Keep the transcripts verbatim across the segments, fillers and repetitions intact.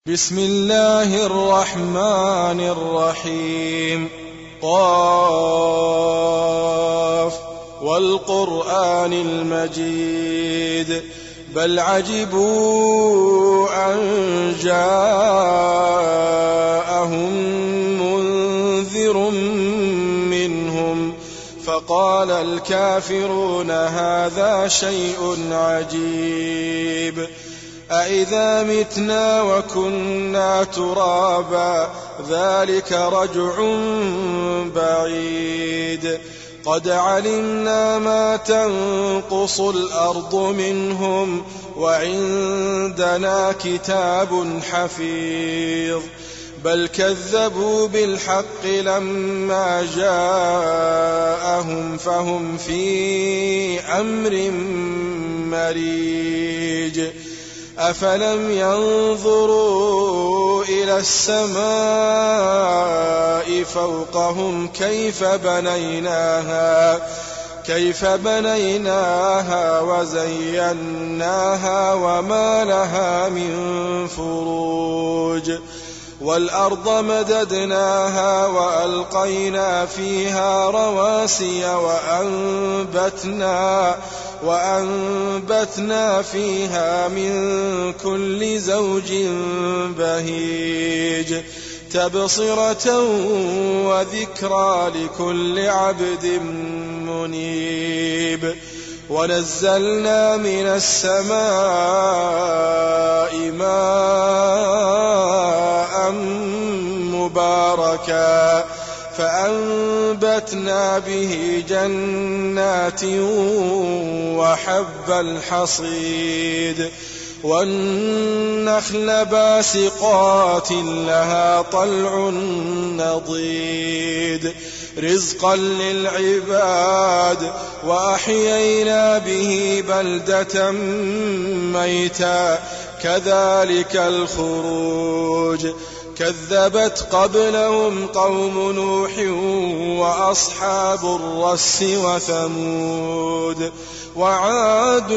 بسم الله الرحمن الرحيم. قاف والقرآن المجيد بل عجبوا أن جاءهم منذر منهم فقال الكافرون هذا شيء عجيب أإذا متنا وكنا ترابا ذلك رجع بعيد قد علمنا ما تنقص الأرض منهم وعندنا كتاب حفيظ بل كذبوا بالحق لما جاءهم فهم في أمر مريج أفلم ينظروا إلى السماء فوقهم كيف بنيناها كيف بنيناها وزيناها وما لها من فروج والأرض مددناها وألقينا فيها رواسي وأنبتنا وأنبتنا فيها من كل زوج بهيج تبصرة وذكرى لكل عبد منيب ونزلنا من السماء ماء مباركا فأنبتنا به جنات وحب الحصيد والنخل باسقات لها طلع نضيد رزقا للعباد وأحيينا به بلدة ميتا كذلك الخروج كذبت قبلهم قوم نوح وأصحاب الرس وثمود وعاد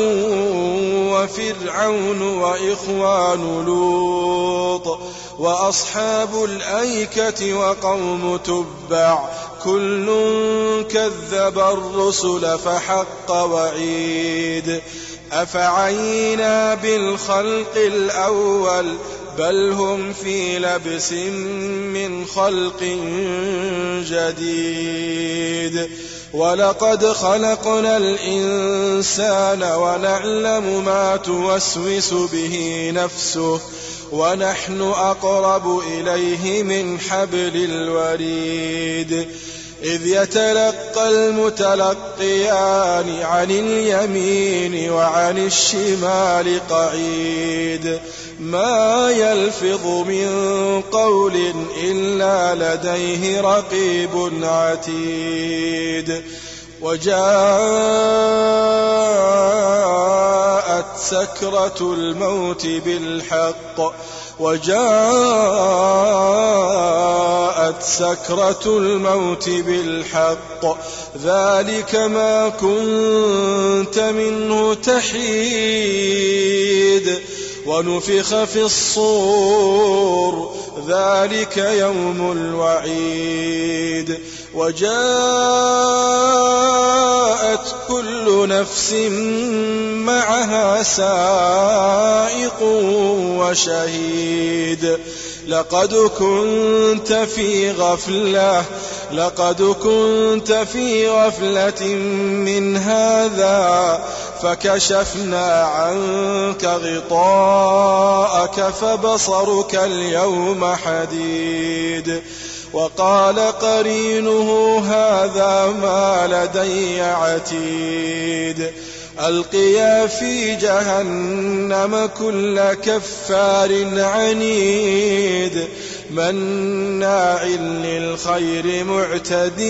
وفرعون وإخوان لوط وأصحاب الأيكة وقوم تبع كل كذب الرسل فحق وعيد أفعينا بالخلق الأول بل هم في لبس من خلق جديد ولقد خلقنا الإنسان ونعلم ما توسوس به نفسه ونحن أقرب إليه من حبل الوريد إذ يتلقى المتلقيان عن اليمين وعن الشمال قعيد ما يلفظ من قول إلا لديه رقيب عتيد وجاءت سكرة الموت بالحق وجاءت سكرة الموت بالحق ذلك ما كنت منه تحيد ونفخ في الصور ذلك يوم الوعيد وجاءت كل نفس معها سائق وشهيد لقد كنت في غفلة لقد كنت في غفلة من هذا فكشفنا عنك غطاءك فبصرك اليوم حديد وقال قرينه هذا ما لدي عتيد ألقيا في جهنم كل كفار عنيد مناع للخير معتد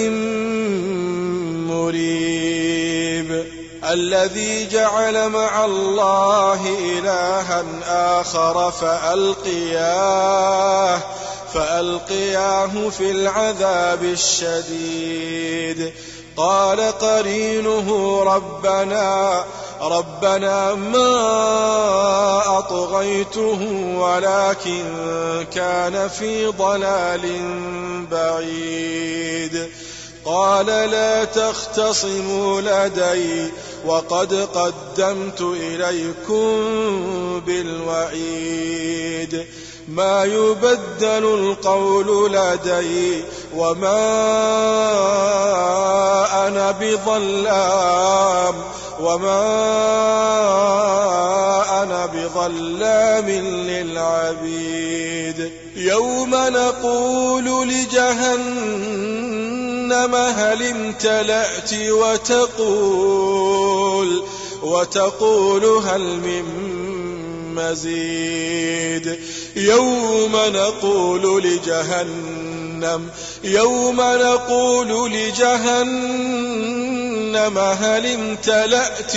مريب الذي جعل مع الله إلها آخر فألقياه فألقياه في العذاب الشديد قال قرينه ربنا ربنا ما أطغيته ولكن كان في ضلال بعيد. قال لا تختصموا لدي وقد قدمت إليكم بالوعيد. ما يبدل القول لدي وما أنا بظلام وما أنا بظلام للعبيد. يوم نقول لجهنم هل امتلأت وتقول وتقول هل من مزيد. يوم نقول لجهنم يوم نقول لجهنم هل امتلأت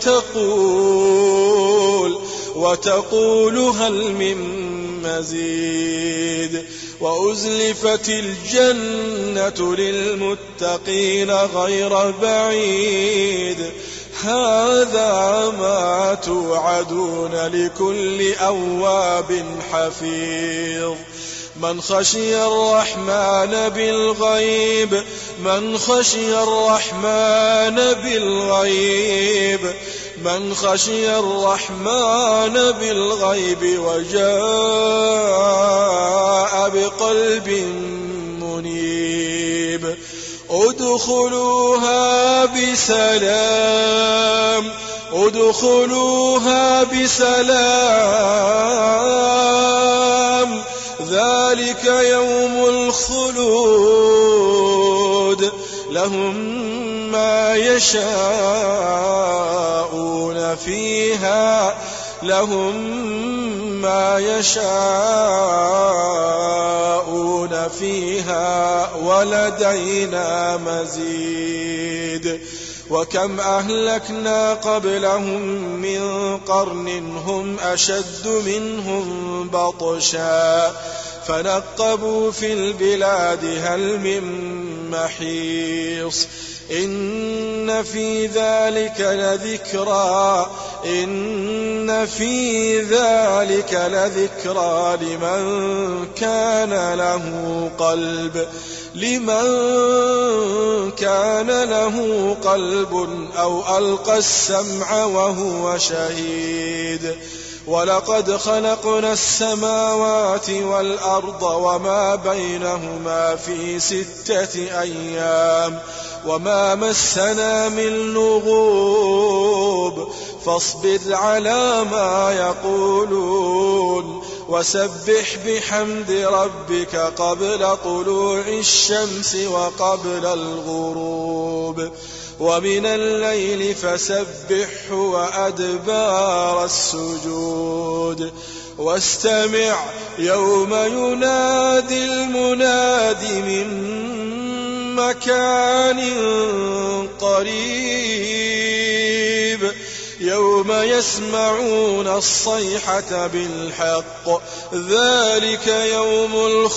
وتقول وتقول هل من مزيد. وأزلفت الجنة للمتقين غير بعيد. هذا ما توعدون لكل أواب حفيظ. من خشي الرحمن بالغيب من خشي الرحمن بالغيب من خشي الرحمن بالغيب وجاء بقلب منيب. ادخلوها بسلام ادخلوها بسلام ذلك يوم الخلود. لهم ما يشاءون فيها لهم ما يشاءون فيها ولدينا مزيد. وكم أهلكنا قبلهم من قرن هم أشد منهم بطشا فنقبوا في البلاد هل من محيص. إن في ذلك لذكرى إن في ذلك لذكرى لمن كان له قلب لمن كان له قلب أو ألقى السمع وهو شهيد. ولقد خلقنا السماوات والأرض وما بينهما في ستة أيام وما مسنا من لغوب. فاصبر على ما يقولون وسبح بحمد ربك قبل طلوع الشمس وقبل الغروب ومن الليل فسبحه وأدبار السجود. واستمع يوم ينادي المناد من مكان قريب. يوم يسمعون الصيحة بالحق ذلك يوم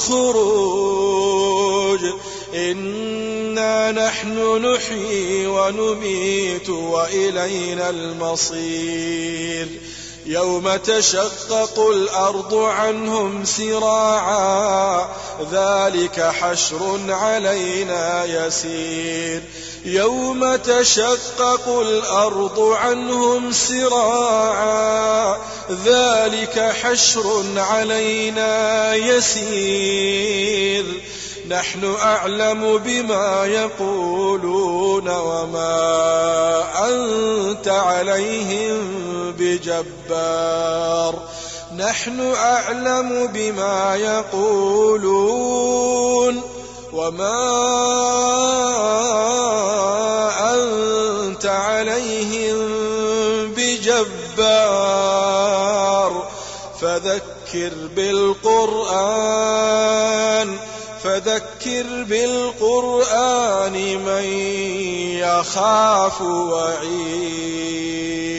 الخروج. إنا نحن نحيي ونميت وإلينا المصير. يوم تشقق الأرض عنهم سراعا ذلك حشر علينا يسير. يوم تشقق الأرض عنهم سراعا ذلك حشر علينا يسير. نحن أعلم بما يقولون وما أنت عليهم بجبار. نحن أعلم بما يقولون وما أنت عليهم بجبار. فذكر بالقرآن فذكر بالقرآن من يخاف وعيد.